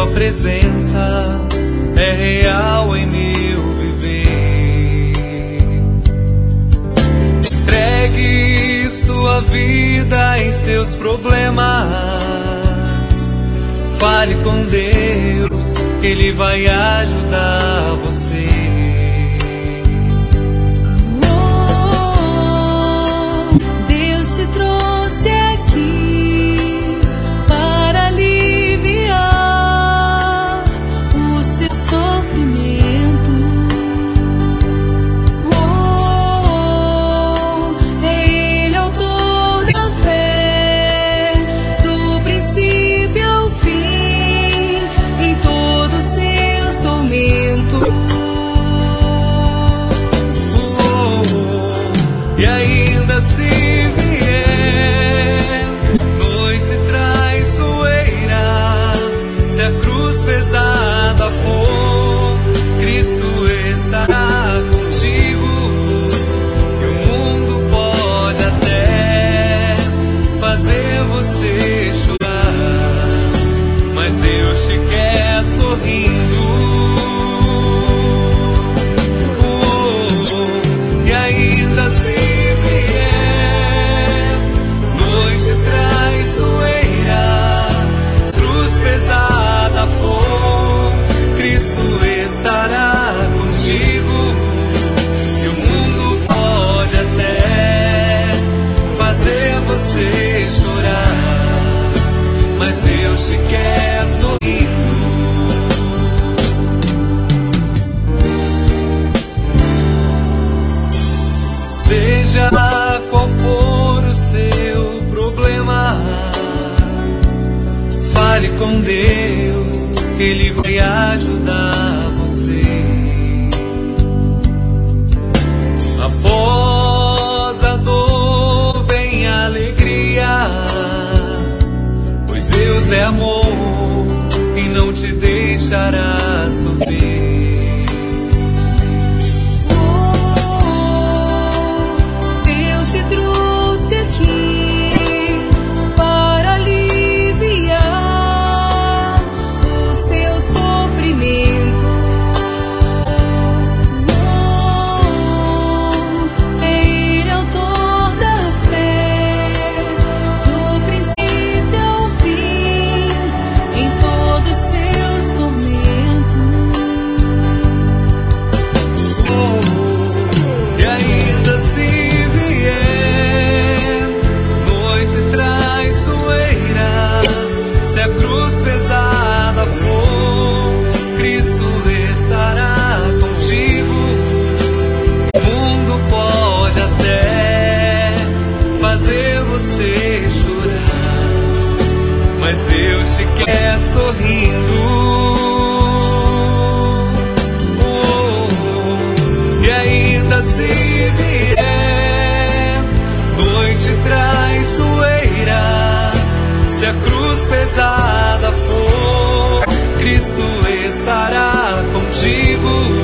Sua presença é real em meu viver. Entregue sua vida em seus problemas. Fale com Deus, Ele vai ajudar você. Deus te trouxe aqui para aliviar o seu sofrimento. É Ele autor da fé, do princípio ao fim, em todos os seus tormentos. E ainda se vier noite traiçoeira, se a cruz pesada for, Cristo estará contigo. E o mundo pode até fazer você chorar, mas Deus te quer sorrindo. E ainda se vier noite traiçoeira, cruz pesada for, Cristo estará contigo. E o mundo pode até fazer você chorar, mas Deus te quer sorrindo. Seja qual for o seu problema, fale com Deus, que Ele vai ajudar você. Após a dor vem a alegria, pois Deus é amor e não te deixará sofrer. Deus te trouxe aqui para aliviar o seu sofrimento. É Ele autor da fé, do princípio ao fim, em todos os seus tormentos. E ainda se vier noite traiçoeira, se a cruz pesada for, Cristo estará contigo. O mundo pode até fazer você chorar, mas Deus te quer sorrindo. E ainda se vier noite traiçoeira, se a cruz pesada for, Cristo estará contigo.